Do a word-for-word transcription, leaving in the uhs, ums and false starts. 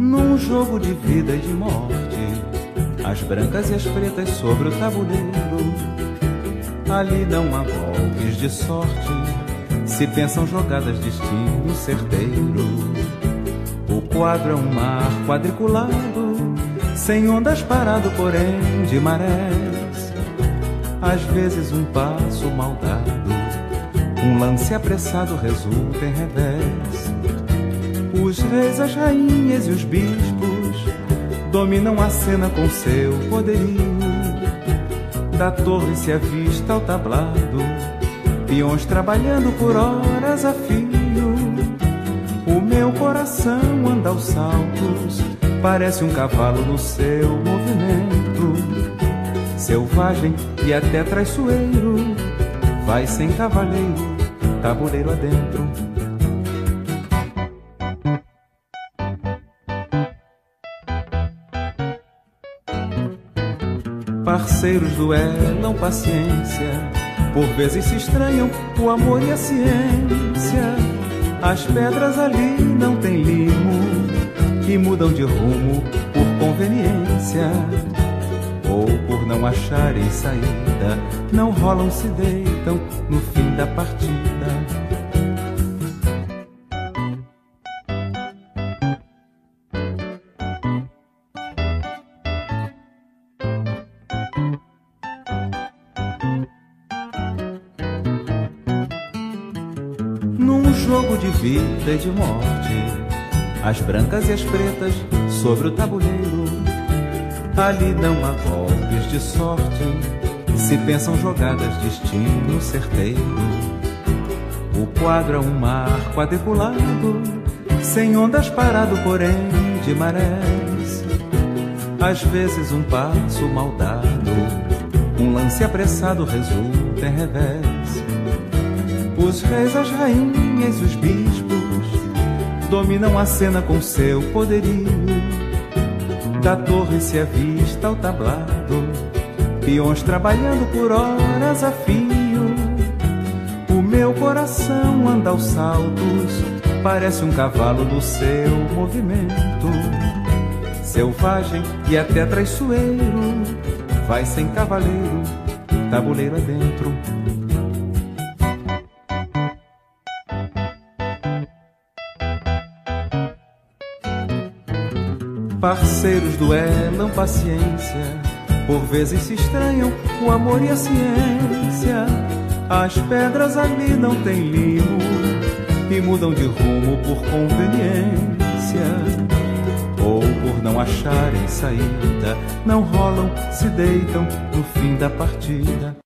Num jogo de vida e de morte, as brancas e as pretas sobre o tabuleiro. Ali não há golpes de sorte, se pensam jogadas destino certeiro. O quadro é um mar quadriculado, sem ondas parado, porém de marés. Às vezes um passo mal dado, um lance apressado resulta em revés. Os reis, as rainhas e os bispos dominam a cena com seu poderio. Da torre se avista ao tablado, peões trabalhando por horas a fio. O meu coração anda aos saltos, parece um cavalo no seu movimento. Selvagem e até traiçoeiro, vai sem cavaleiro, tabuleiro adentro. Parceiros duelam paciência, por vezes se estranham o amor e a ciência. As pedras ali não têm limo, que mudam de rumo por conveniência. Ou por não acharem saída, não rolam, se deitam no fim da partida. Num jogo de vida e de morte, as brancas e as pretas sobre o tabuleiro. Ali não há golpes de sorte, se pensam jogadas destino certeiro. O quadro é um mar quadriculado, sem ondas parado, porém de marés. Às vezes um passo mal dado, um lance apressado resulta em revés. Os reis, as rainhas e os bispos dominam a cena com seu poderio. Da torre se avista ao tablado, peões trabalhando por horas a fio. O meu coração anda aos saltos, parece um cavalo no seu movimento. Selvagem e até traiçoeiro, vai sem cavaleiro, tabuleiro adentro. Parceiros duelam paciência, por vezes se estranham o amor e a ciência. As pedras ali não têm limo, e mudam de rumo por conveniência. Ou por não acharem saída, não rolam, se deitam no fim da partida.